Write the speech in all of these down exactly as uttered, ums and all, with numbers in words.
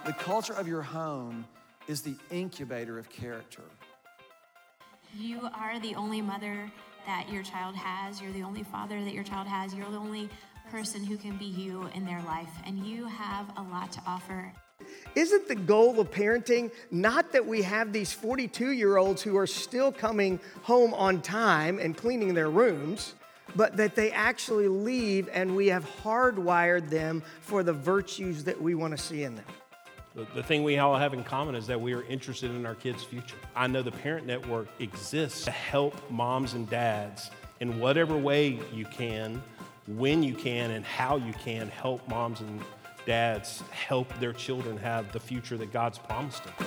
The culture of your home is the incubator of character. You are the only mother that your child has. You're the only father that your child has. You're the only person who can be you in their life, and you have a lot to offer. Isn't the goal of parenting not that we have these forty-two-year-olds who are still coming home on time and cleaning their rooms, but that they actually leave and we have hardwired them for the virtues that we want to see in them? The, the thing we all have in common is that we are interested in our kids' future. I know the Parent Network exists to help moms and dads in whatever way you can, when you can, and how you can help moms and dads help their children have the future that God's promised them.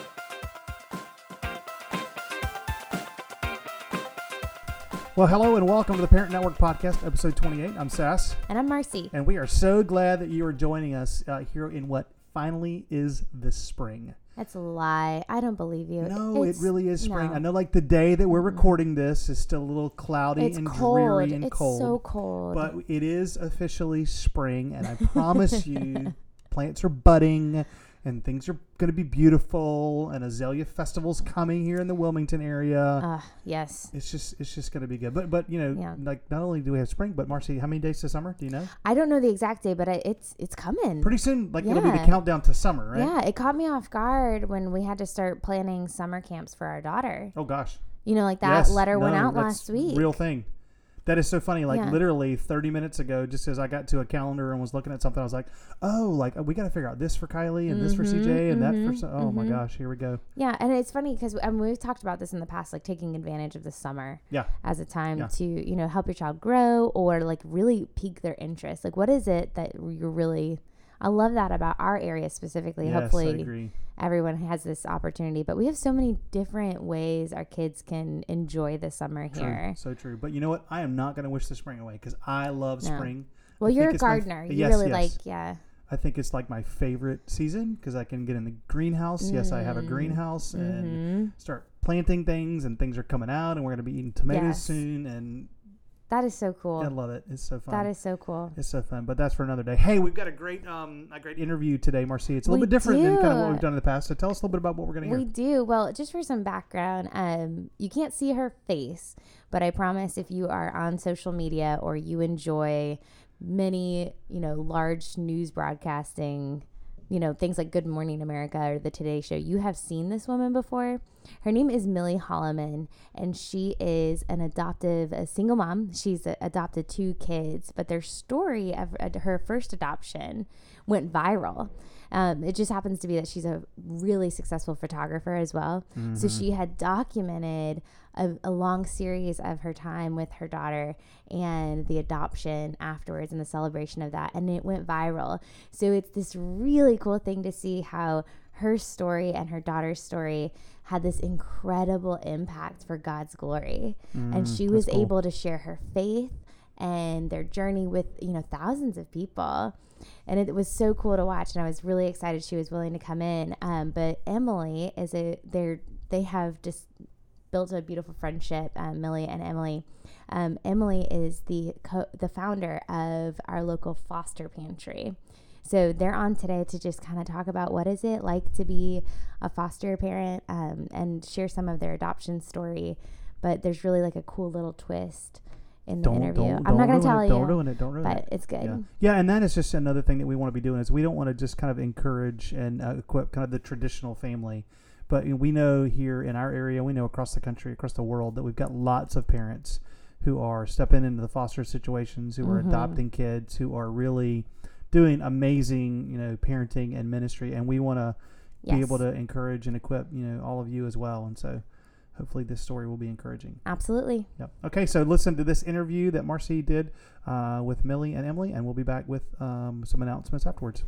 Well, hello and welcome to the Parent Network Podcast, episode twenty-eight. I'm Sass. And I'm Marcy. And we are so glad that you are joining us uh, here in what finally is the spring. That's a lie. I don't believe you. No, it's, it really is spring. No. I know like the day that we're recording this is still a little cloudy it's and cold. dreary and it's cold. It's so cold. But it is officially spring, and I promise you, plants are budding and things are going to be beautiful, and Azalea Festival's coming here in the Wilmington area. Uh, yes. It's just it's just going to be good. But, but you know, yeah. like not only do we have spring, but Marcy, how many days to summer? Do you know? I don't know the exact day, but I, it's it's coming. Pretty soon, like yeah. it'll be the countdown to summer, right? Yeah, it caught me off guard when we had to start planning summer camps for our daughter. Oh, gosh. You know, like that yes, letter no, went out that's last week. Real thing. That is so funny. Like yeah. literally thirty minutes ago, just as I got to a calendar and was looking at something, I was like, oh, like we got to figure out this for Kylie and mm-hmm, this for C J and mm-hmm, that for, so- oh mm-hmm. my gosh, here we go. Yeah. And it's funny because I mean, we've talked about this in the past, like taking advantage of the summer yeah. as a time yeah. to, you know, help your child grow or like really pique their interest. Like, what is it that you're really, I love that about our area specifically. Yes, Hopefully I agree. Everyone has this opportunity, but we have so many different ways our kids can enjoy the summer true. here. So true. But you know what? I am not going to wish the spring away because I love no. spring. Well, I you're a gardener. My, you yes, really yes. like, yeah. I think it's like my favorite season because I can get in the greenhouse. Mm. Yes, I have a greenhouse mm-hmm. and start planting things, and things are coming out, and we're going to be eating tomatoes yes. soon. And that is so cool. I love it. It's so fun. That is so cool. It's so fun. But that's for another day. Hey, we've got a great um a great interview today, Marcy. It's a little we bit different do. than kind of what we've done in the past. So tell us a little bit about what we're going to hear. We do. Well, just for some background, um, you can't see her face, but I promise if you are on social media or you enjoy many, you know, large news broadcasting, you know, things like Good Morning America or the Today Show, you have seen this woman before. Her name is Millie Holloman, and she is an adoptive, a single mom. She's a, adopted two kids, but their story of uh, her first adoption went viral. Um, it just happens to be that she's a really successful photographer as well. Mm-hmm. So she had documented a, a long series of her time with her daughter and the adoption afterwards and the celebration of that. And it went viral. So it's this really cool thing to see how her story and her daughter's story had this incredible impact for God's glory. Mm, and she was cool. able to share her faith and their journey with, you know, thousands of people. And it was so cool to watch. And I was really excited she was willing to come in. Um, but Emily is a, they're, they have just built a beautiful friendship, um, Millie and Emily. Um, Emily is the co- the founder of our local foster pantry. So they're on today to just kind of talk about what is it like to be a foster parent um, and share some of their adoption story. But there's really like a cool little twist in the don't, interview. Don't, I'm don't not going to tell it, you. Don't ruin it. Don't ruin but it. But it's good. Yeah. yeah, and that is just another thing that we want to be doing is we don't want to just kind of encourage and uh, equip kind of the traditional family. But we know here in our area, we know across the country, across the world, that we've got lots of parents who are stepping into the foster situations, who are mm-hmm. adopting kids, who are really doing amazing, you know, parenting and ministry. And we want to yes. be able to encourage and equip, you know, all of you as well. And so hopefully this story will be encouraging. Absolutely. Yep. Okay, so listen to this interview that Marcy did uh, with Millie and Emily, and we'll be back with um, some announcements afterwards.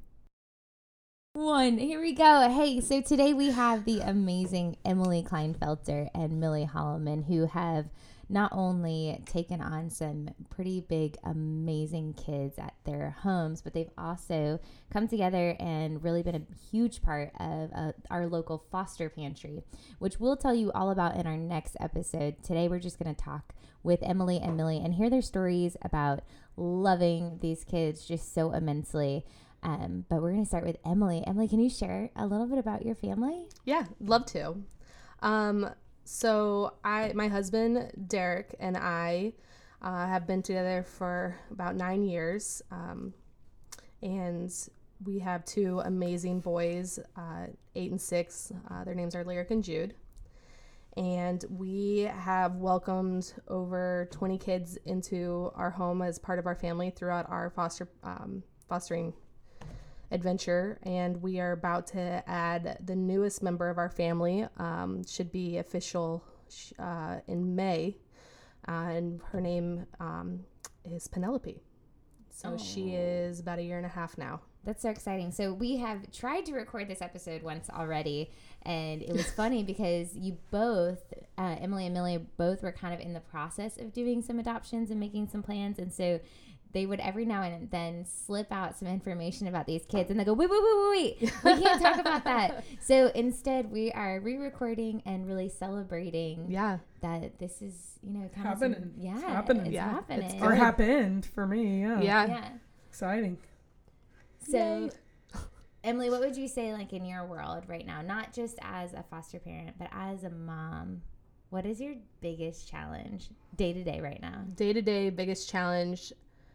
One. Here we go. Hey, so today we have the amazing Emily Kleinfelter and Millie Holloman, who have not only taken on some pretty big, amazing kids at their homes, but they've also come together and really been a huge part of uh, our local foster pantry, which we'll tell you all about in our next episode. Today, we're just going to talk with Emily and Millie and hear their stories about loving these kids just so immensely. Um, but we're going to start with Emily. Emily, can you share a little bit about your family? Yeah, love to. Um, so I, my husband, Derek, and I uh, have been together for about nine years. Um, and we have two amazing boys, uh, eight and six. Uh, their names are Lyric and Jude. And we have welcomed over twenty kids into our home as part of our family throughout our foster um, fostering adventure, and we are about to add the newest member of our family. Um, should be official uh, in May, uh, and her name um, is Penelope. So oh. she is about a year and a half now. That's so exciting. So we have tried to record this episode once already, and it was funny because you both, uh, Emily and Millie, both were kind of in the process of doing some adoptions and making some plans, and so they would every now and then slip out some information about these kids, and they go, wait, wait, wait, wait, wait, we can't talk about that. So instead, we are re-recording and really celebrating yeah. that this is, you know, kind happening. of some, yeah, it's happening. It's yeah. happening. It's or happened for me. Yeah. Yeah. yeah. Exciting. So, Yay. Emily, what would you say, like, in your world right now, not just as a foster parent, but as a mom, what is your biggest challenge day to day right now? Day to day, biggest challenge,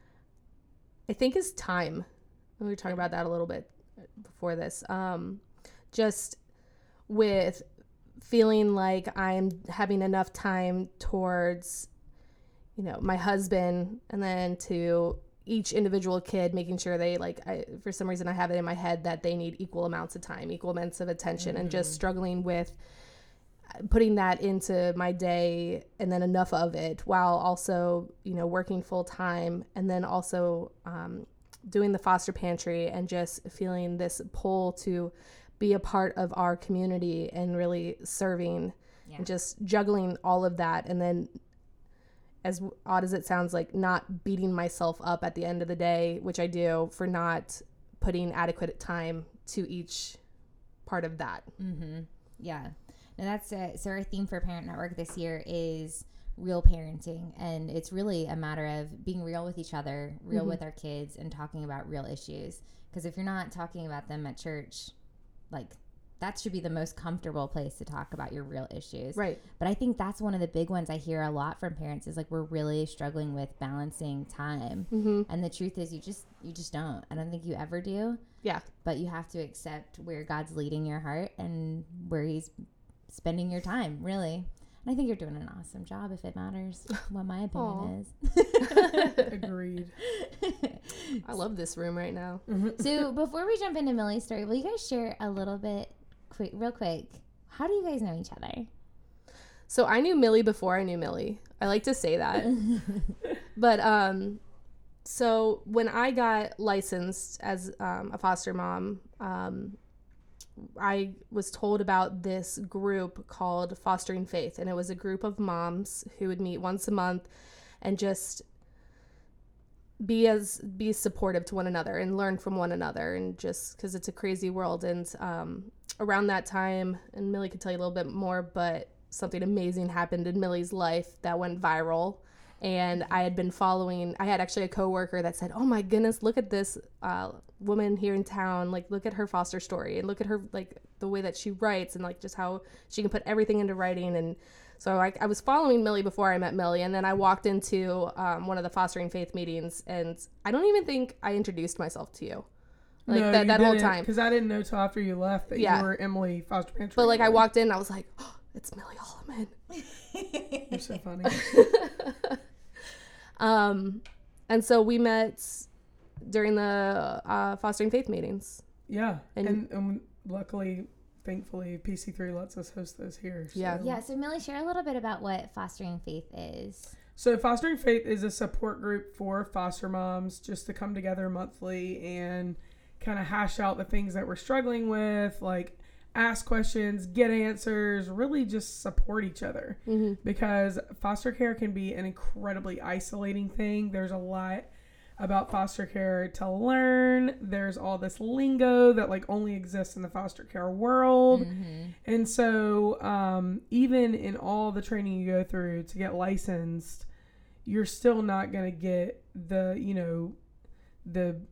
I think, is time. We were talking about that a little bit before this. Um, just with feeling like I'm having enough time towards, you know, my husband, and then to each individual kid, making sure they, like, I, for some reason I have it in my head that they need equal amounts of time, equal amounts of attention, mm-hmm. and just struggling with putting that into my day, and then enough of it while also, you know, working full time, and then also um, doing the foster pantry, and just feeling this pull to be a part of our community and really serving, yeah. and just juggling all of that. And then, as odd as it sounds, like, not beating myself up at the end of the day, which I do, for not putting adequate time to each part of that. Mm-hmm. Yeah. Now that's uh, so our theme for Parent Network this year is real parenting, and it's really a matter of being real with each other, real mm-hmm. with our kids, and talking about real issues. Because if you're not talking about them at church, like, that should be the most comfortable place to talk about your real issues. Right. But I think that's one of the big ones I hear a lot from parents is, like, we're really struggling with balancing time. Mm-hmm. And the truth is you just you just don't. I don't think you ever do. Yeah. But you have to accept where God's leading your heart and where he's spending your time, really. And I think you're doing an awesome job, if it matters what my opinion is. Agreed. I love this room right now. Mm-hmm. So before we jump into Millie's story, will you guys share a little bit, quick, real quick, how do you guys know each other? So I knew Millie before I knew Millie. I like to say that. But um, so when I got licensed as um, a foster mom, um, I was told about this group called Fostering Faith, and it was a group of moms who would meet once a month and just be as be supportive to one another and learn from one another, and just because it's a crazy world. And um, around that time, and Millie could tell you a little bit more, but something amazing happened in Millie's life that went viral. And I had been following, I had actually a coworker that said, oh my goodness, look at this uh, woman here in town. Like, look at her foster story, and look at her, like, the way that she writes, and, like, just how she can put everything into writing. And so I, I was following Millie before I met Millie. And then I walked into um, one of the Fostering Faith meetings, and I don't even think I introduced myself to you. Like, no, that, you that whole didn't, time. Because I didn't know till after you left that Yeah. you were Emily Foster Pantry. But, like, I walked in and I was like, oh, it's Millie Holloman. You're so funny. Um, and so we met during the uh, Fostering Faith meetings. Yeah. And, And, and luckily, thankfully, P C three lets us host those here. So. Yeah. Yeah, so Millie, share a little bit about what Fostering Faith is. So Fostering Faith is a support group for foster moms just to come together monthly and kind of hash out the things that we're struggling with, like ask questions, get answers, really just support each other. Mm-hmm. Because foster care can be an incredibly isolating thing. There's a lot about foster care to learn. There's all this lingo that, like, only exists in the foster care world. Mm-hmm. And so um, even in all the training you go through to get licensed, you're still not going to get the, you know, the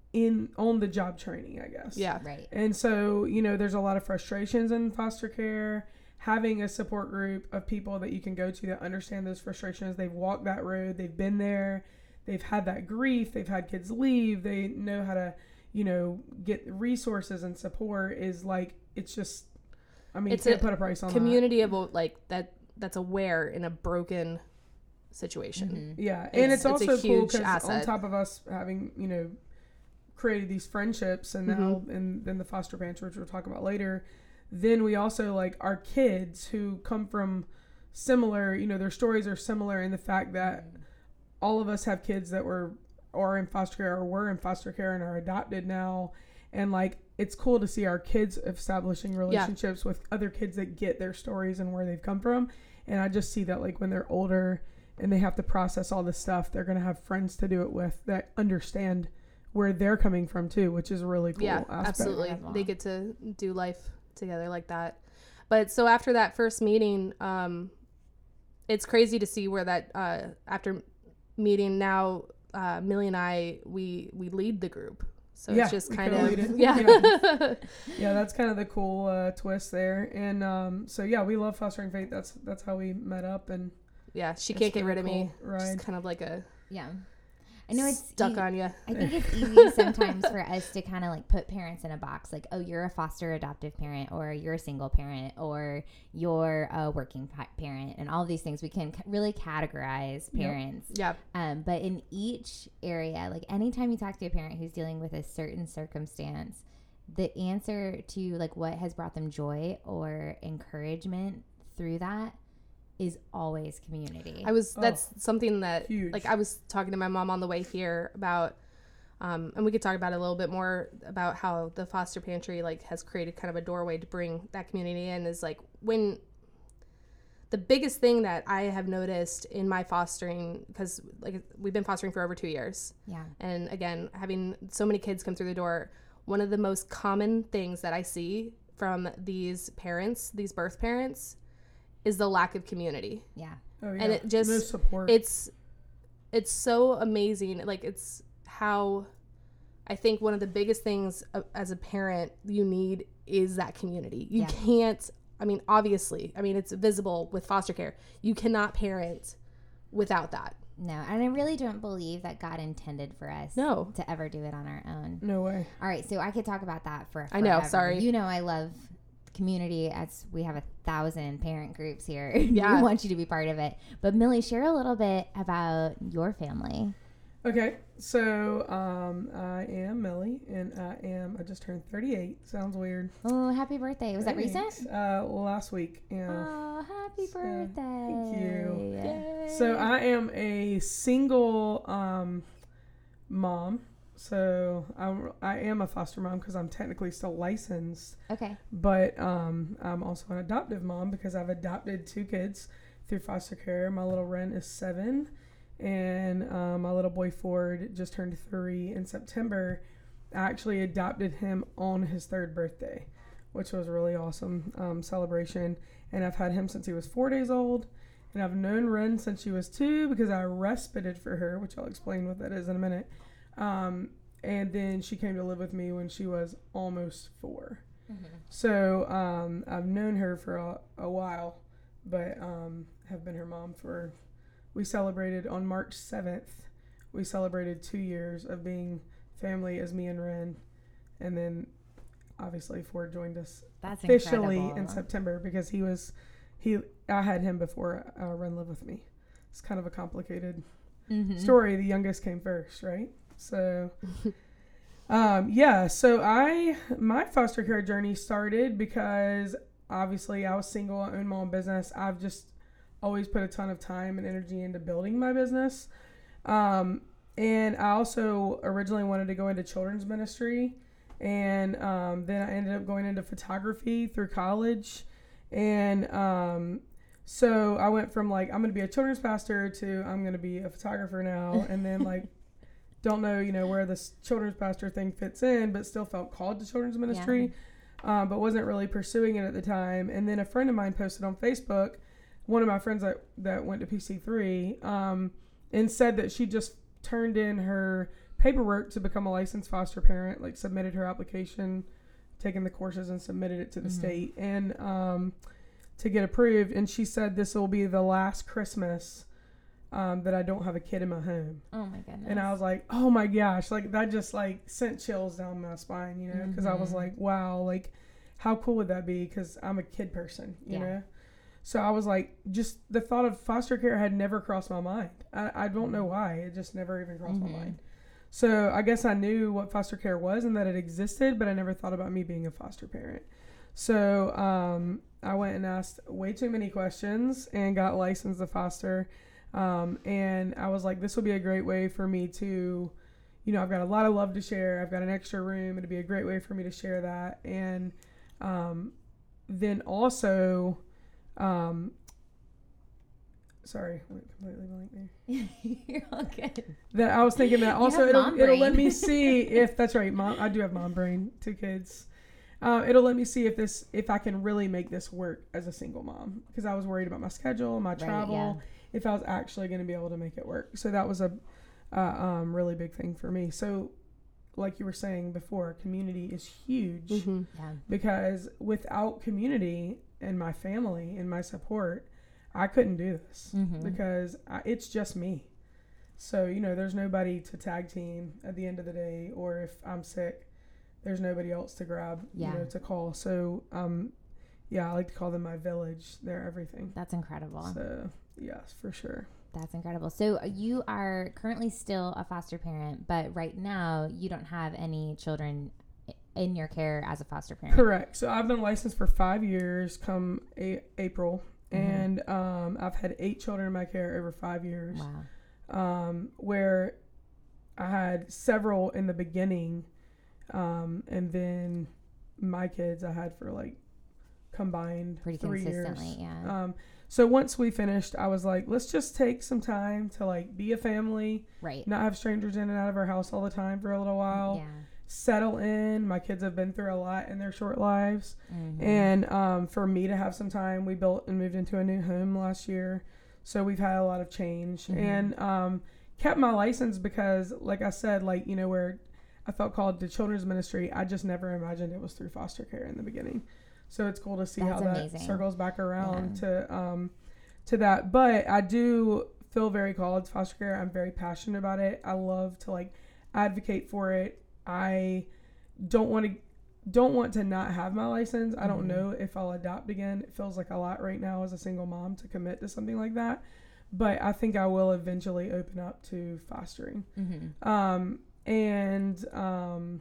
in on the job training, I guess. Yeah. Right. And so, you know, there's a lot of frustrations in foster care. Having a support group of people that you can go to that understand those frustrations, they've walked that road, they've been there, they've had that grief, they've had kids leave, they know how to, you know, get resources and support is like, it's just, I mean, It's you can't a put a price on community of like that that's aware in a broken situation. that. Yeah. It's- And it's, it's a also cool huge because on asset. top of us having, you know, created these friendships and Mm-hmm. now, and then the foster pantry, which we'll talk about later, then we also like our kids who come from similar, you know, their stories are similar in the fact that all of us have kids that were or in foster care or were in foster care and are adopted now. And like, it's cool to see our kids establishing relationships yeah. with other kids that get their stories and where they've come from. And I just see that like when they're older and they have to process all this stuff, they're going to have friends to do it with that understand where they're coming from too, which is a really cool Yeah, aspect. absolutely. They get to do life together like that. But so after that first meeting, um, it's crazy to see where that, uh, after meeting now, uh, Millie and I, we, we lead the group. So yeah, it's just we kind co-lead of, it. yeah. yeah. Yeah, that's kind of the cool uh, twist there. And um, so, yeah, we love Fostering Faith. That's that's how we met up. And yeah, she it's can't get pretty rid of me. cool ride. Just kind of like a Yeah. I know it's stuck e- on you. I think it's easy sometimes for us to kind of like put parents in a box, like, oh, you're a foster adoptive parent, or you're a single parent, or you're a working pa- parent, and all of these things we can c- really categorize parents. Yeah. Um, but in each area, like anytime you talk to a parent who's dealing with a certain circumstance, the answer to like what has brought them joy or encouragement through that is always community. I was, that's Oh, something that, huge. like, I was talking to my mom on the way here about, um, and we could talk about it a little bit more about how the foster pantry, like, has created kind of a doorway to bring that community in. Is like when the biggest thing that I have noticed in my fostering, because like we've been fostering for over two years. Yeah. And again, having so many kids come through the door, one of the most common things that I see from these parents, these birth parents, is the lack of community. Yeah. Oh, yeah. And it just, no support. it's, it's so amazing. Like, it's how I think one of the biggest things uh, as a parent you need is that community. You Yeah. can't, I mean, obviously, I mean, it's visible with foster care. You cannot parent without that. No, and I really don't believe that God intended for us No. to ever do it on our own. no way. All right, so I could talk about that for I know, forever. sorry. You know I love community, as we have a thousand parent groups here. Yeah. We want you to be part of it. But Millie, share a little bit about your family. Okay, so um, I am Millie, and I am, I just turned thirty-eight. Sounds weird. Oh, happy birthday. Was that Thanks. recent? Uh, last week, yeah. Oh, happy So, birthday. thank you. Yay. So I am a single um, mom. So I'm, I am a foster mom because I'm technically still licensed. Okay. But um, I'm also an adoptive mom because I've adopted two kids through foster care. My little Ren is seven, and um, my little boy Ford just turned three in September. I actually adopted him on his third birthday, which was a really awesome um, celebration. And I've had him since he was four days old. And I've known Ren since she was two because I respited for her, which I'll explain what that is in a minute. Um, and then she came to live with me when she was almost four. Mm-hmm. So um, I've known her for a, a while, but um, have been her mom for, we celebrated on March seventh, we celebrated two years of being family as me and Ren. And then obviously Ford joined us That's officially incredible. in September because he was, he I had him before uh, Ren lived with me. It's kind of a complicated Mm-hmm. story. The youngest came first, right? So, um, yeah, so I, my foster care journey started because obviously I was single, I owned my own business. I've just always put a ton of time and energy into building my business. Um, and I also originally wanted to go into children's ministry. And um, then I ended up going into photography through college. And um, so I went from like, I'm going to be a children's pastor to I'm going to be a photographer now. And then like, don't know, you know, where this children's pastor thing fits in, but still felt called to children's ministry, yeah. um, but wasn't really pursuing it at the time. And then a friend of mine posted on Facebook, one of my friends that, that went to P C three, um, and said that she just turned in her paperwork to become a licensed foster parent, like submitted her application, taken the courses and submitted it to the mm-hmm. state and um, to get approved. And she said this will be the last Christmas um, that I don't have a kid in my home. Oh my goodness. And I was like, oh my gosh, like that just like sent chills down my spine, you know, because mm-hmm. I was like, wow, like how cool would that be? Because I'm a kid person, you yeah. know? So I was like, just the thought of foster care had never crossed my mind. I, I don't know why. It just never even crossed mm-hmm. my mind. So I guess I knew what foster care was and that it existed, but I never thought about me being a foster parent. So um, I went and asked way too many questions and got licensed to foster. Um, and I was like, this will be a great way for me to, you know, I've got a lot of love to share. I've got an extra room. It'd be a great way for me to share that. And um, then also... Um, sorry, I went completely blank there. You're all good. That I was thinking that also it'll it'll let me see if that's right. Mom, I do have mom brain, two kids. Uh, it'll let me see if this if I can really make this work as a single mom because I was worried about my schedule, my travel, right, yeah. if I was actually going to be able to make it work. So that was a uh, um, really big thing for me. So, like you were saying before, community is huge mm-hmm. yeah. because without community and my family and my support, I couldn't do this mm-hmm. because I, it's just me. So, you know, there's nobody to tag team at the end of the day, or if I'm sick, there's nobody else to grab, yeah. you know, to call. So, um, yeah, I like to call them my village. They're everything. That's incredible. So, yes, for sure. That's incredible. So you are currently still a foster parent, but right now you don't have any children in your care as a foster parent. Correct. So I've been licensed for five years come a- April, mm-hmm. and um, I've had eight children in my care over five years. Wow. Um, where I had several in the beginning, um, and then my kids I had for like combined pretty three consistently, years. yeah. Um, so once we finished, I was like, let's just take some time to like be a family, right? Not have strangers in and out of our house all the time for a little while. Yeah. Settle in. My kids have been through a lot in their short lives. Mm-hmm. And um, for me to have some time, we built and moved into a new home last year. So we've had a lot of change mm-hmm. and um, kept my license because, like I said, like, you know, where I felt called to children's ministry, I just never imagined it was through foster care in the beginning. So it's cool to see That's how amazing. that circles back around yeah. to um, to that. But I do feel very called to foster care. I'm very passionate about it. I love to like advocate for it. I don't want to don't want to not have my license. I don't mm-hmm. know if I'll adopt again. It feels like a lot right now as a single mom to commit to something like that. But I think I will eventually open up to fostering. Mm-hmm. Um, and um,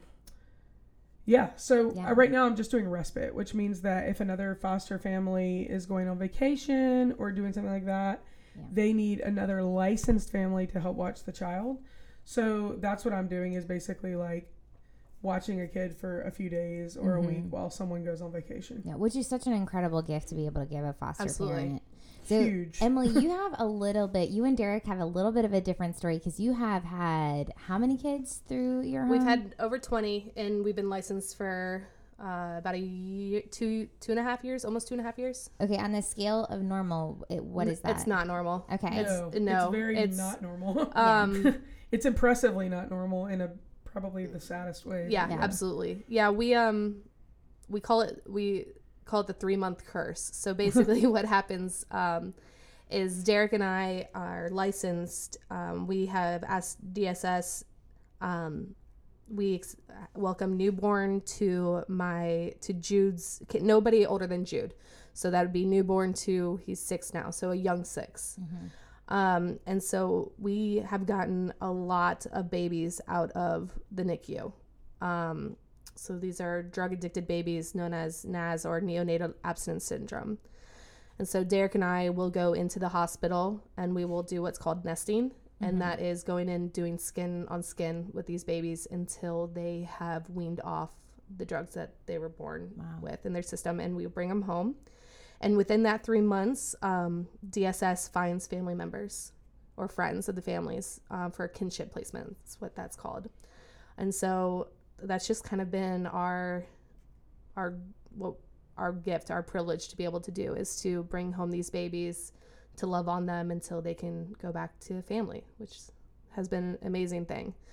yeah, so yeah. Uh, right now I'm just doing respite, which means that if another foster family is going on vacation or doing something like that, yeah. they need another licensed family to help watch the child. So that's what I'm doing is basically like watching a kid for a few days or mm-hmm. a week while someone goes on vacation. Yeah, which is such an incredible gift to be able to give a foster Absolutely. parent. So, huge. Emily, you have a little bit, you and Derek have a little bit of a different story because you have had how many kids through your home? We've had over twenty, and we've been licensed for uh, about a year, two, two and a half years, almost two and a half years. Okay, on the scale of normal, it, what is that? It's not normal. Okay. No, it's, no, it's very it's, not normal. Um, it's impressively not normal in a probably the saddest way. Yeah, yeah, absolutely. Yeah, we um, we call it we call it the three month curse. So basically, what happens um, is Derek and I are licensed. Um, we have asked D S S. Um, we ex- welcome newborn to my to Jude's. Nobody older than Jude, so that would be newborn to he's six now, so a young six. Mm-hmm. Um, and so we have gotten a lot of babies out of the N I C U. Um, so these are drug addicted babies known as N A S or neonatal abstinence syndrome. And so Derek and I will go into the hospital and we will do what's called nesting. Mm-hmm. And that is going in doing skin on skin with these babies until they have weaned off the drugs that they were born wow. with in their system. And we bring them home. And within that three months, um, D S S finds family members or friends of the families uh, for kinship placement. That's what that's called. And so that's just kind of been our our what our gift, our privilege to be able to do is to bring home these babies, to love on them until they can go back to family, which has been an amazing thing.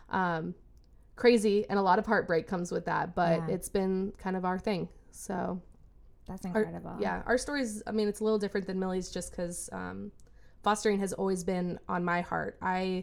Um, crazy, and a lot of heartbreak comes with that, but Yeah. it's been kind of our thing. So That's our- incredible. yeah, our story's, I mean, it's a little different than Millie's just because um, fostering has always been on my heart. I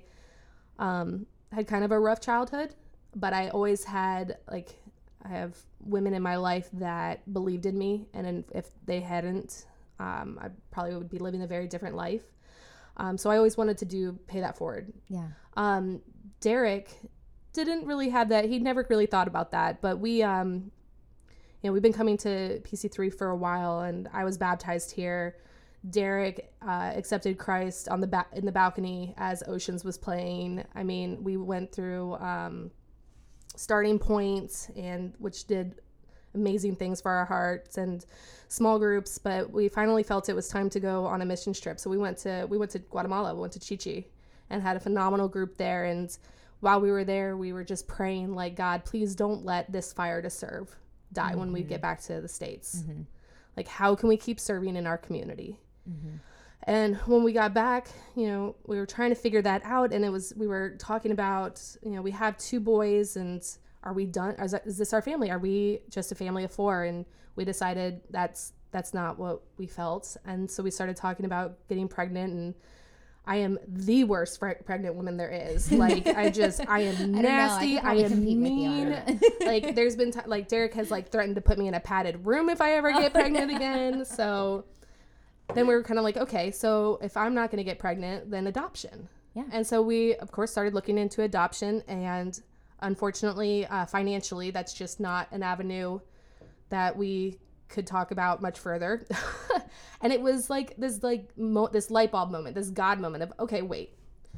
um, had kind of a rough childhood, but I always had, like, I have women in my life that believed in me, and in, if they hadn't, um, I probably would be living a very different life. Um, so I always wanted to do pay that forward. Yeah. Um, Derek didn't really have that. He'd never really thought about that, but we, um, you know, we've been coming to P C three for a while, and I was baptized here. Derek uh, accepted Christ on the ba- in the balcony as Oceans was playing. I mean, we went through um, starting points, and which did amazing things for our hearts, and small groups. But we finally felt it was time to go on a mission trip. So we went to we went to Guatemala. We went to Chichi, and had a phenomenal group there. And while we were there, we were just praying, like, God, please don't let this fire to serve die mm-hmm. when we get back to the States. Mm-hmm. Like, how can we keep serving in our community? Mm-hmm. And when we got back, you know, we were trying to figure that out. And it was, we were talking about, you know, we have two boys, and are we done? Is, that, is this our family? Are we just a family of four? And we decided that's, that's not what we felt. And so we started talking about getting pregnant, and I am the worst pre- pregnant woman there is. Like, I just, I am nasty. I, I am mean. Like, there's been, t- like, Derek has, like, threatened to put me in a padded room if I ever get oh, pregnant yeah. again. So then we were kind of like, okay, so if I'm not going to get pregnant, then adoption. Yeah. And so we, of course, started looking into adoption. And unfortunately, uh, financially, that's just not an avenue that we could talk about much further. And it was like this like mo- this light bulb moment, this God moment of, okay, wait,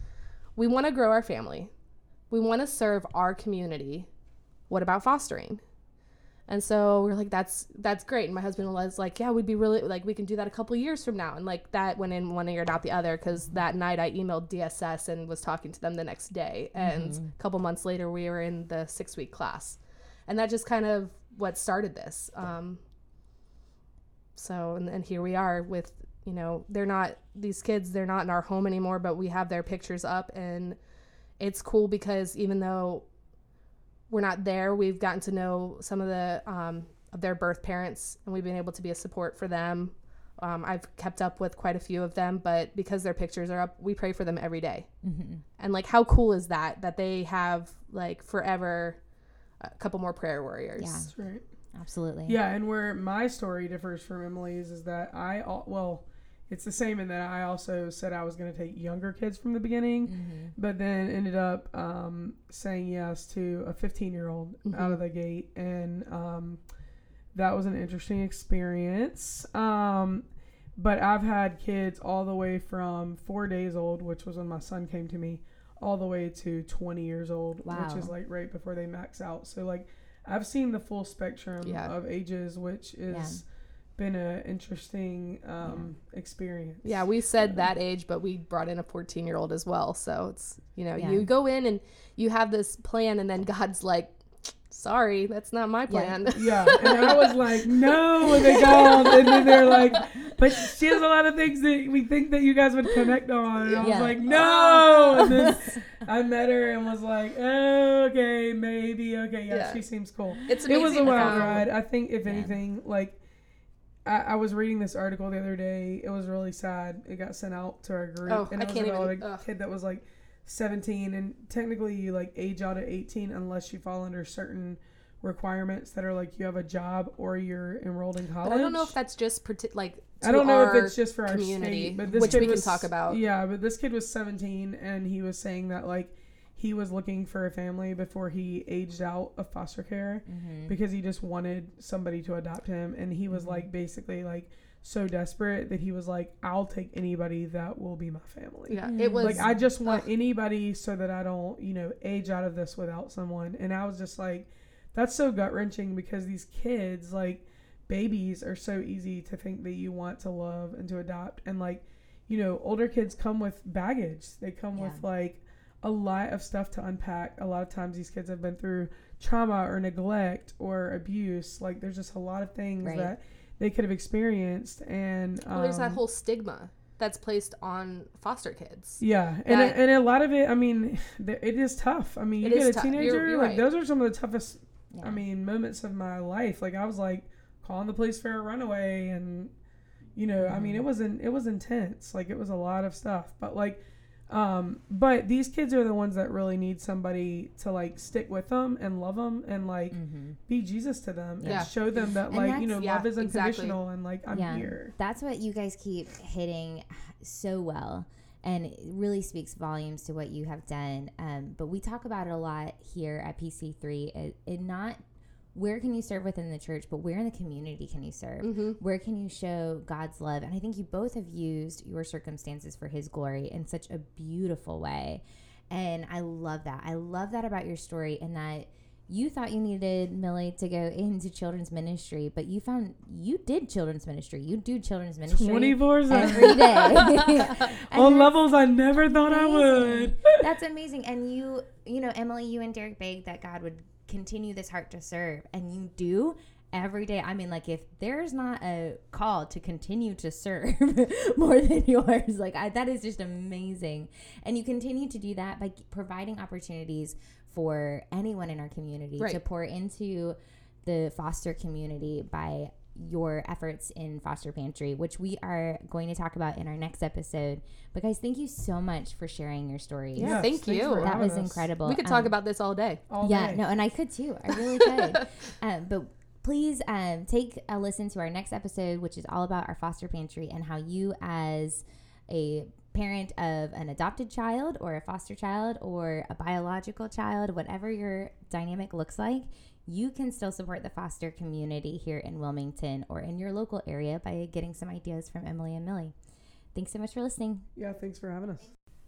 we want to grow our family, we want to serve our community, what about fostering? And so we're like, that's that's great. And my husband was like, yeah, we'd be really, like, we can do that a couple years from now. And like, that went in one ear and out the other, because that night I emailed D S S and was talking to them the next day. And mm-hmm. a couple months later, we were in the six week class, and that just kind of what started this. Um, So, and, and here we are with, you know, they're not, these kids, they're not in our home anymore, but we have their pictures up, and it's cool because even though we're not there, we've gotten to know some of the, um, of their birth parents, and we've been able to be a support for them. Um, I've kept up with quite a few of them, but because their pictures are up, we pray for them every day. Mm-hmm. And like, how cool is that, that they have like forever a couple more prayer warriors. Yeah. That's right. Absolutely. Yeah, and where my story differs from Emily's is that I, well, it's the same in that I also said I was going to take younger kids from the beginning, mm-hmm. but then ended up um, saying yes to a fifteen-year-old mm-hmm. out of the gate, and um, that was an interesting experience. Um, but I've had kids all the way from four days old, which was when my son came to me, all the way to twenty years old, wow. which is like right before they max out. So like, I've seen the full spectrum yeah. of ages, which is yeah. been an interesting um, yeah. experience. Yeah, we said yeah. that age, but we brought in a fourteen-year-old as well. So it's, you know, yeah. you go in and you have this plan, and then God's like, sorry, that's not my plan. Yeah, yeah. And I was like, no, and they go, and then they're like, but she has a lot of things that we think that you guys would connect on. And I was yeah. like, no. And then I met her and was like, oh, okay, maybe, okay, yeah, yeah. she seems cool. It's it was a wild ride. I think, if yeah. anything, like, I, I was reading this article the other day. It was really sad. It got sent out to our group. Oh, and it I was can't about even. a Ugh. kid that was like seventeen, and technically you like age out at eighteen unless you fall under certain requirements that are like you have a job or you're enrolled in college. But I don't know if that's just parti- like to I don't know our if it's just for our community, state, but this which kid we was, can talk about. Yeah, but this kid was seventeen, and he was saying that like he was looking for a family before he aged out of foster care mm-hmm. because he just wanted somebody to adopt him, and he was mm-hmm. like basically like so desperate that he was like, I'll take anybody that will be my family. Yeah, it was like, I just want ugh. anybody so that I don't, you know, age out of this without someone. And I was just like, that's so gut wrenching, because these kids, like babies, are so easy to think that you want to love and to adopt. And like, you know, older kids come with baggage. They come yeah. with like a lot of stuff to unpack. A lot of times these kids have been through trauma or neglect or abuse. Like, there's just a lot of things right. that they could have experienced. And um, well, there's that whole stigma that's placed on foster kids. Yeah, and That- a, and a lot of it, I mean, th- it is tough. I mean, you It get is a tough. teenager, You're- you're like right. those are some of the toughest, Yeah. I mean, moments of my life. Like I was like calling the police for a runaway, and you know, I mean, it was in, it was intense. Like it was a lot of stuff, but like. Um, but these kids are the ones that really need somebody to like stick with them and love them and like Mm-hmm. be Jesus to them Yeah. and show them that And like, you know, that's- yeah, love is exactly. unconditional and like, I'm Yeah. here. That's what you guys keep hitting so well. And it really speaks volumes to what you have done. Um, but we talk about it a lot here at P C three. It, it not where can you serve within the church, but where in the community can you serve? Mm-hmm. Where can you show God's love? And I think you both have used your circumstances for his glory in such a beautiful way. And I love that. I love that about your story, and that you thought you needed Millie to go into children's ministry, but you found you did children's ministry. You do children's ministry twenty-four every seven day. And on that's levels I never thought I amazing. would. That's amazing. And you, you know, Emily, you and Derek begged that God would continue this heart to serve, and you do every day. I mean, like if there's not a call to continue to serve more than yours, like I, that is just amazing. And you continue to do that by providing opportunities for anyone in our community Right. to pour into the foster community by your efforts in Foster Pantry, which we are going to talk about in our next episode. But guys, thank you so much for sharing your stories. Yeah, Yes, thank thanks you. for That having was us. incredible. We could talk Um, about this all day. All yeah, day. no, and I could too. I really could. um, but please um, take a listen to our next episode, which is all about our foster pantry and how you, as a parent of an adopted child or a foster child or a biological child, whatever your dynamic looks like, you can still support the foster community here in Wilmington or in your local area by getting some ideas from Emily and Millie. Thanks so much for listening. Yeah, thanks for having us.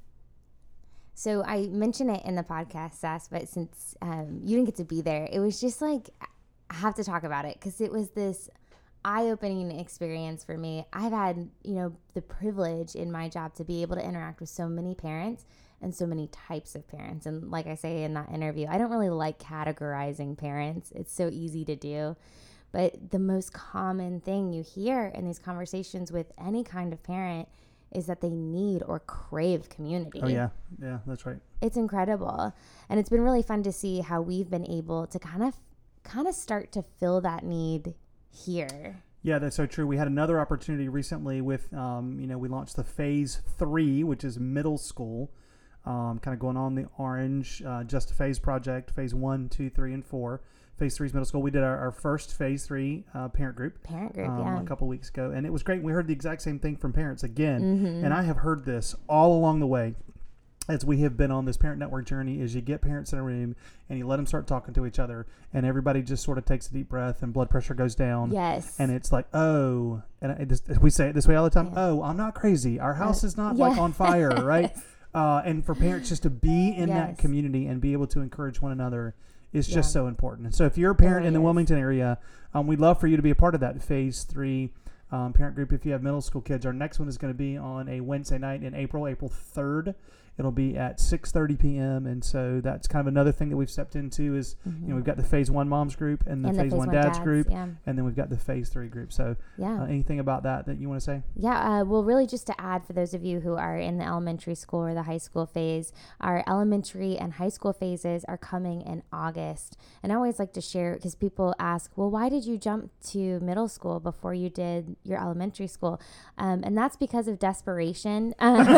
So I mentioned it in the podcast, Sass, but since um, you didn't get to be there, it was just like, I have to talk about it because it was this eye-opening experience for me. I've had, you know, the privilege in my job to be able to interact with so many parents and so many types of parents. And like I say in that interview, I don't really like categorizing parents. It's so easy to do. But the most common thing you hear in these conversations with any kind of parent is that they need or crave community. Oh yeah, yeah, that's right. It's incredible. And it's been really fun to see how we've been able to kind of kind of start to fill that need here. Yeah, that's so true. We had another opportunity recently with, um, you know, we launched the phase three, which is middle school, um, kind of going on the orange, uh, just a phase project, phase one, two, three, and four. Phase three is middle school. We did our, our first phase three uh, parent group, Parent group, um, yeah. a couple weeks ago, and it was great. We heard the exact same thing from parents again, Mm-hmm. and I have heard this all along the way as we have been on this parent network journey. Is you get parents in a room and you let them start talking to each other, and everybody just sort of takes a deep breath, and blood pressure goes down. Yes. And it's like, oh, and I just, we say it this way all the time. Yeah. Oh, I'm not crazy. Our house is not yeah. like on fire, right? Uh, and for parents just to be in that Yes. community and be able to encourage one another is Yeah. just so important. And so if you're a parent really in the is. Wilmington area, um, we'd love for you to be a part of that phase three um, parent group. If you have middle school kids, our next one is going to be on a Wednesday night in April, April third. It'll be at six thirty p.m. And so that's kind of another thing that we've stepped into is, you know, we've got the phase one moms group and the And the phase phase one one dads dads, group. yeah. And then we've got the phase three group. So Yeah. uh, anything about that that you want to say? Yeah, uh, well, really just to add for those of you who are in the elementary school or the high school phase, our elementary and high school phases are coming in August. And I always like to share because people ask, well, why did you jump to middle school before you did your elementary school? Um, and that's because of desperation.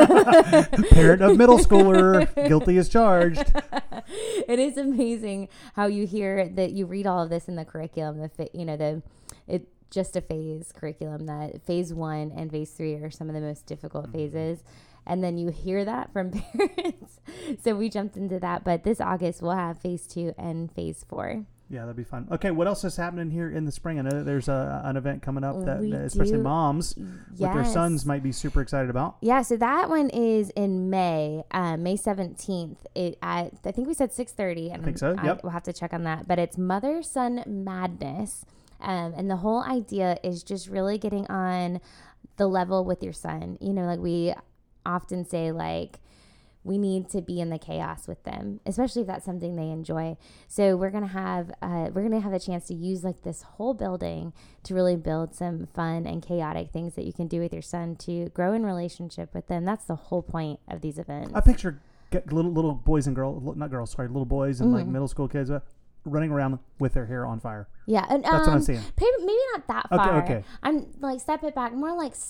Parent of middle schooler, guilty as charged. It is amazing how you hear that you read all of this in the curriculum, the fa- you know, the it just a phase curriculum that phase one and phase three are some of the most difficult Mm-hmm. phases. And then you hear that from parents. So we jumped into that. But this August, we'll have phase two and phase four. Yeah, that'd be fun. Okay, what else is happening here in the spring? I know that there's a, an event coming up that, We that especially do. moms with their Yes. sons might be super excited about. Yeah, so that one is in May, uh, May seventeenth. It at I think we said six thirty. And I think so, yep. We'll have to check on that. But it's Mother Son Madness. Um, and the whole idea is just really getting on the level with your son. You know, like we often say, like, we need to be in the chaos with them, especially if that's something they enjoy. So we're gonna have uh, we're gonna have a chance to use like this whole building to really build some fun and chaotic things that you can do with your son to grow in relationship with them. That's the whole point of these events. I picture get little little boys and girls, not girls, sorry, little boys and Mm-hmm. like middle school kids uh, running around with their hair on fire. Yeah, and That's um, what I'm seeing. Maybe, maybe not that Okay, far. okay. I'm like step it back, more like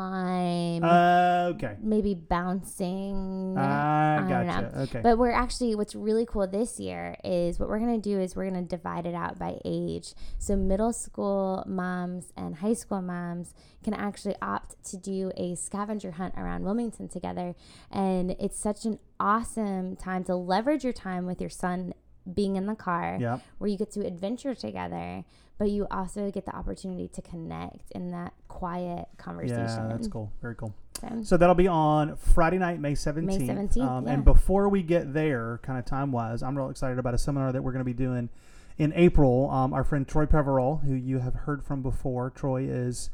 slime. Uh, okay. Maybe bouncing. I I don't gotcha. know. Okay. But we're actually, what's really cool this year is what we're going to do is we're going to divide it out by age. So middle school moms and high school moms can actually opt to do a scavenger hunt around Wilmington together. And it's such an awesome time to leverage your time with your son being in the car, Yep. where you get to adventure together, but you also get the opportunity to connect in that quiet conversation. Yeah, that's cool. Very cool. So, So that'll be on Friday night, May seventeenth. May seventeenth, Um, yeah. And before we get there, kind of time-wise, I'm real excited about a seminar that we're going to be doing in April. Um, our friend Troy Peverall, who you have heard from before. Troy is,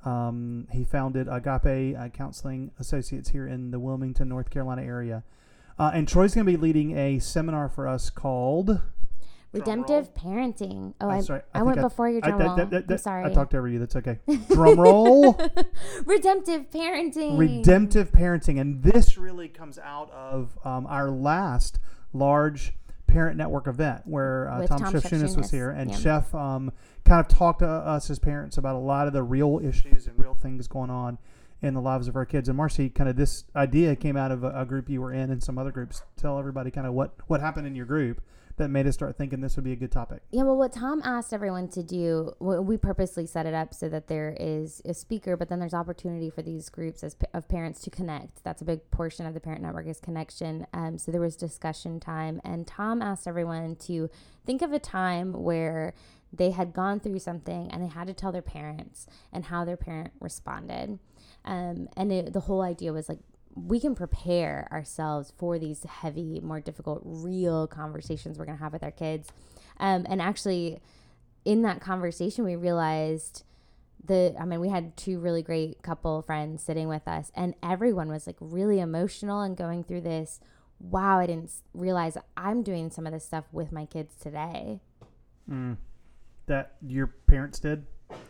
um, he founded Agape uh, Counseling Associates here in the Wilmington, North Carolina area. Uh, and Troy's going to be leading a seminar for us called... redemptive parenting. Oh, I, I'm sorry, I, think went before your I- drum that- roll. that- that- I'm that- sorry. I talked over you. That's okay. Drum roll. Redemptive parenting. Redemptive parenting. And this really comes out of um, our last large parent network event where uh, With Tom, Tom Shefchunas was Shefchunas, here. And yeah. Chef um, kind of talked to us as parents about a lot of the real issues and real things going on in the lives of our kids. And Marcy, kind of this idea came out of a, a group you were in and some other groups. Tell everybody kind of what, what happened in your group that made us start thinking this would be a good topic. Yeah, well, what Tom asked everyone to do, w- we purposely set it up so that there is a speaker, but then there's opportunity for these groups as pa- of parents to connect. That's a big portion of the Parent Network is connection. Um, so there was discussion time, and Tom asked everyone to think of a time where they had gone through something and they had to tell their parents and how their parent responded. Um, and it, the whole idea was like, we can prepare ourselves for these heavy, more difficult, real conversations we're going to have with our kids. Um, and actually, in that conversation, we realized the, I mean, we had two really great couple friends sitting with us, and everyone was like really emotional and going through this. Wow, I didn't realize I'm doing some of this stuff with my kids today. Mm. That your parents did?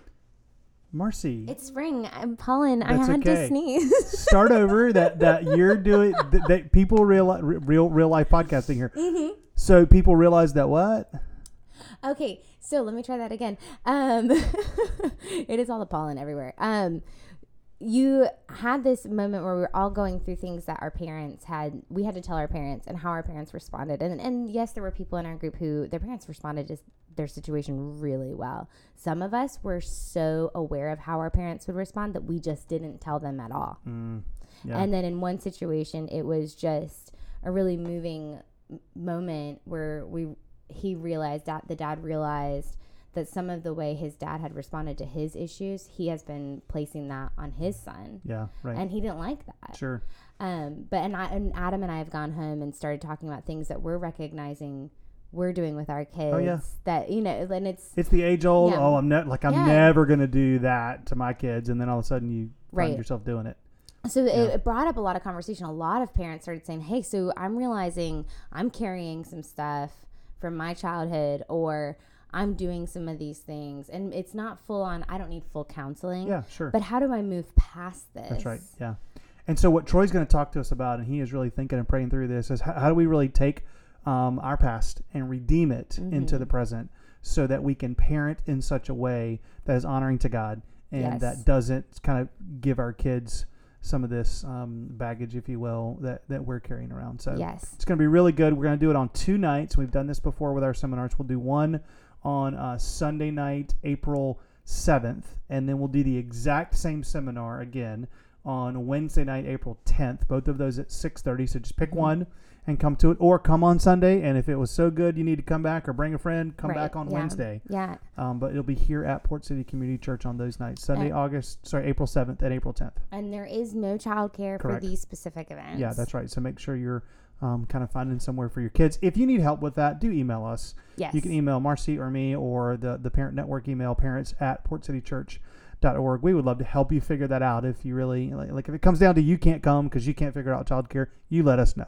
Marcy. It's spring. I'm pollen. I That's had okay. to sneeze. Start over. That that you're doing. That, that people real real real life podcasting here. Mm-hmm. So people realize that what? Okay, so let me try that again. Um, it is all the pollen everywhere. Um, you had this moment where we were all going through things that our parents had. We had to tell our parents and how our parents responded. And and yes, there were people in our group who their parents responded to their situation really well. Some of us were so aware of how our parents would respond that we just didn't tell them at all. Mm, yeah. And then in one situation, it was just a really moving m- moment where we he realized that the dad realized that some of the way his dad had responded to his issues, he has been placing that on his son. Yeah, right. And he didn't like that. Sure. Um, but and, I, and Adam and I have gone home and started talking about things that we're recognizing we're doing with our kids. Oh, yeah. That, you know, and it's It's the age old. Yeah. Oh, I'm not like I'm Yeah. never gonna do that to my kids, and then all of a sudden you find Right. yourself doing it. So Yeah. it, it brought up a lot of conversation. A lot of parents started saying, hey, so I'm realizing I'm carrying some stuff from my childhood, or I'm doing some of these things. And it's not full on, I don't need full counseling. Yeah, sure. But how do I move past this? That's right. Yeah. And so what Troy's going to talk to us about, and he is really thinking and praying through this, is how, how do we really take um, our past and redeem it Mm-hmm. into the present so that we can parent in such a way that is honoring to God and Yes. that doesn't kind of give our kids some of this um, baggage, if you will, that, that we're carrying around. So Yes. it's going to be really good. We're going to do it on two nights. We've done this before with our seminars. We'll do one on uh, Sunday night, April seventh, and then we'll do the exact same seminar again on Wednesday night, April tenth. Both of those at six thirty. So just pick Mm-hmm. one and come to it, or come on Sunday. And if it was so good, you need to come back or bring a friend, come Right. back on Yeah. Wednesday. Yeah. Um, but it'll be here at Port City Community Church on those nights, Sunday, And- August, sorry, April seventh and April tenth. And there is no childcare for Correct. these specific events. Yeah, that's right. So make sure you're um, kind of finding somewhere for your kids. If you need help with that, do email us. Yes. You can email Marcy or me or the, the Parent Network email, parents at port city church dot org. We would love to help you figure that out. If you really, like, like if it comes down to you can't come because you can't figure out childcare, you let us know.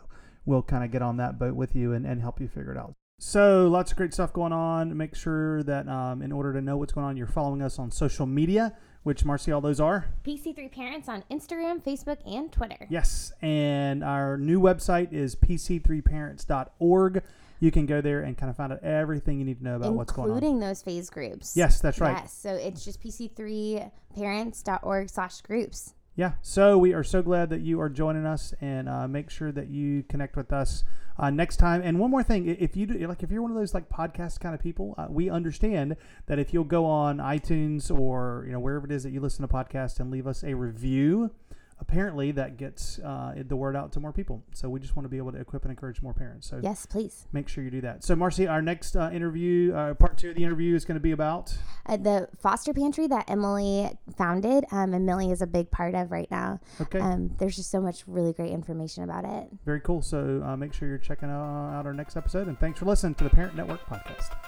we'll kind of get on that boat with you and, and help you figure it out. So lots of great stuff going on. Make sure that um, in order to know what's going on, you're following us on social media, which, Marcy, all those are? P C three Parents on Instagram, Facebook, and Twitter. Yes, and our new website is p c three parents dot org. You can go there and kind of find out everything you need to know about what's going on. Including those phase groups. Yes, that's right. Yes, so it's just p c three parents dot org slash groups. Yeah, so we are so glad that you are joining us, and uh, make sure that you connect with us uh, next time. And one more thing, if you do, like if you're one of those like podcast kind of people, uh, we understand that if you'll go on iTunes or you know wherever it is that you listen to podcasts and leave us a review, apparently that gets uh, the word out to more people. So we just want to be able to equip and encourage more parents. So yes, please make sure you do that. So Marcy, our next uh, interview, uh, part two of the interview is going to be about uh, the foster pantry that Emily founded, um, and Millie is a big part of right now. Okay. Um, there's just so much really great information about it. Very cool. So uh, make sure you're checking out, out our next episode. And thanks for listening to the Parent Network Podcast.